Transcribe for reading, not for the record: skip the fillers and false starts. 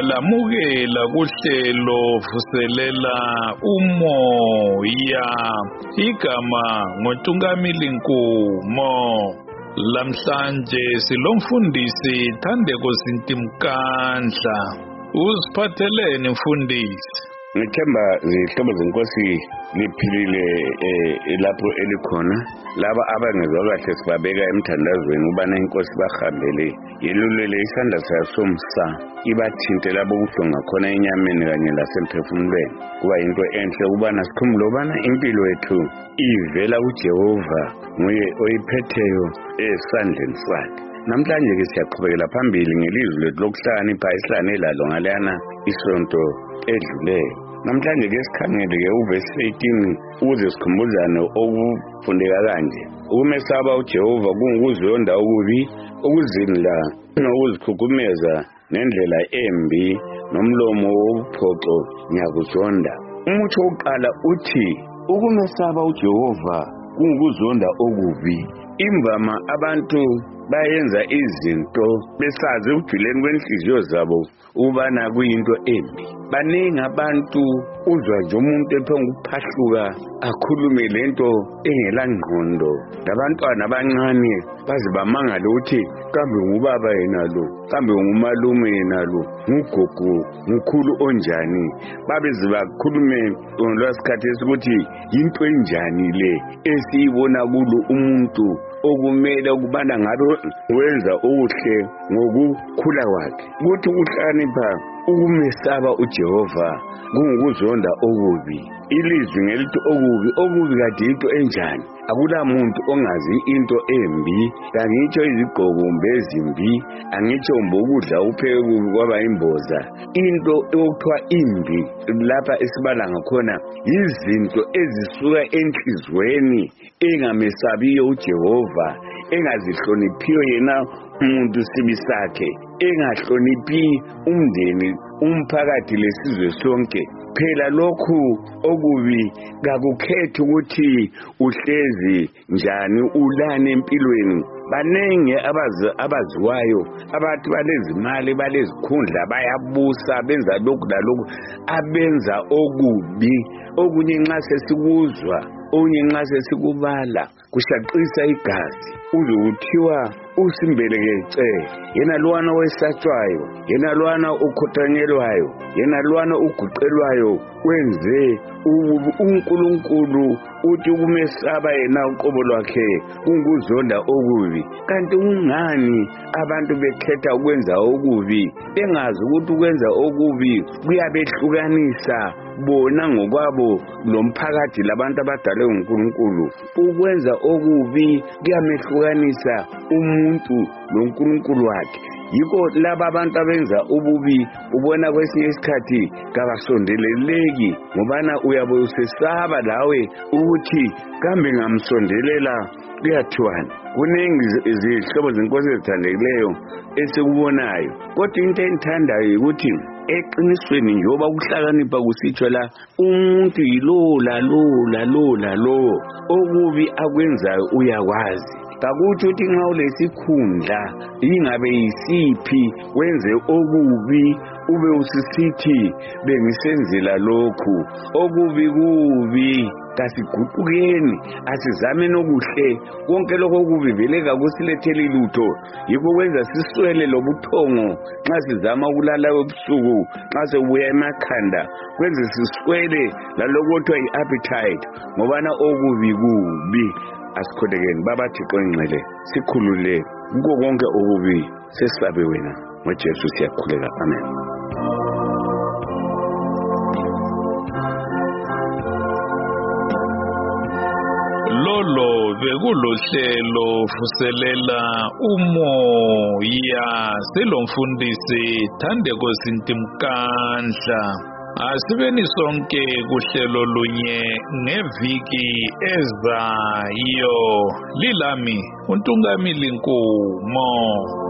lamukela kuhlelo vuselela umoya igama ngoNtungamili Nkumo. Lamhlanje silomfundisi Thandeko Zintimkandla. Uziphatheleni mfundisi? Ngithemba zihlobo zenkosi liphilile lapho elikhona. Laba abangezwa kahle sibabeka emthandazweni ubana inkosi bahambele yelulele isandla sasomsa ibathinte labo kuhlonga khona enyameni kanye lasemphefumulweni. Kuba into enhle ubana sikhumbule ubana impilo yethu ivela kuJehova, nguye oyiphetheyo esandleni sakhe. Namhlanje ke siyaqhubekela phambili ngelizwi lethu lokuhlakanipha esihlane lalo ngaleyana isonto edluleyo. Namhlanje ke sikhangele ke uvesi 18 ukuze sikhumbuzane okufundeka kanje. Ukumesaba uJehova kungukuzonda okubi, ukuzinla nokuzikhukumeza nendlela embi nomlomo wobuphoxo ngiyakuzonda. Umutsho wokuqala uthi ukumesaba uJehova kungukuzonda okubi. Imvama abantu bayenza izinto besazi ukujuleni kwenhliziyo zabo ubana kuyinto embi. Baningi abantu uzwa nje umuntu ephonga ukuphahluka akhulume lento engela ngqondo. Labantwana abancane baze bamangala ukuthi kambe ngubaba yena lo, kambe ngumalume yena lo, ngugogo, ngukhulu onjani. Babeze bakhulume ngolwasikhathi ukuthi into enjani le esiyibona kulo umuntu okumele ukubana ngabe wenza okuhle ngokukhula kwakhe. Kuthi ukuhlakanipha ukumesaba uJehova kungukuzonda okubi. Ilizwi ngelithi okubi kade into enjani? Akula muntu ongazi into embi. Angitsho izigqoko ezimbi, angitsho ukudla upheke kubi kwaba imboza. Into okuthiwa imbi lapha esibala ngakhona izinto ezisuka enhlizweni engamesabiyo uJehova, engazihloniphiyo yena umuntu sibi sakhe, engahloniphi umndeni, umphakathi lesizwe sonke. Phela lokhu okubi kakukhethi ukuthi uhlezi njani, ulane empilweni. Banenge abaziwayo abathi balezimali, balezikhundla, bayabusa, benza lokhu lalokhu, abenza okubi. Okunye nxa sesikuzwa, okunye nxa sesikubala kushaqisa igazi. Uzokuthiwa usimbelekece, yena lwana wesatshwayo, yena lwana ukhothanyelwayo, yena lwana uguqelwayo wenze uNkulunkulu. Uthi ukumesaba yena uqobo lwakhe kungukuzonda okubi. Kanti ungani abantu bekhetha ukwenza okubi bengazi ukuthi ukwenza okubi kuyabehlukanisa bona ngokwabo lomphakathi labantu abadalwe nguNkulunkulu? Ukwenza okubi kuyamehlukanisa umuntu loNkulunkulu wakhe. Yikho laba abantu abenza ububi ubona kwesinye isikhathi kabasondeleleki, ngobana uyabe usesaba lawe ukuthi kambe ngamsondelela kuyathiwani. Kuningi izihlobo zenkosi ezithandekileyo esikubonayo, kodwa into engithandayo ukuthi eqinisweni njengoba ukuhlakanipha kusitsho la, umuntu yilo okubi akwenzayo uyakwazi. Kakuthi uthi nxa ulesikhundla ingabe yisiphi wenze okubi ube usisithi bengisenzela lokhu okubi kubi. Kasiguqukeni, asizameni okuhle. Konke lokho okubi vele kakusiletheli lutho. Yikho kwenza siswele lobuthongo nxa sizama ukulala ebusuku, nxa sebuya emakhanda kwenza siswele lalokho kuthiwa yi-appetite, ngobana okubi kubi. Asikholekeni babaThixo engcwele, sikhulule kuko konke okubi, sesisabe wena ngoJesu siyakhuleka. Amen. Lolo bekulohlelo vuselela umoya silomfundisi Thandeko Zintimkandla. Asibeni sonke kuhlelo lunye ngeviki ezayo. Lilami uNtungamili Nkumo.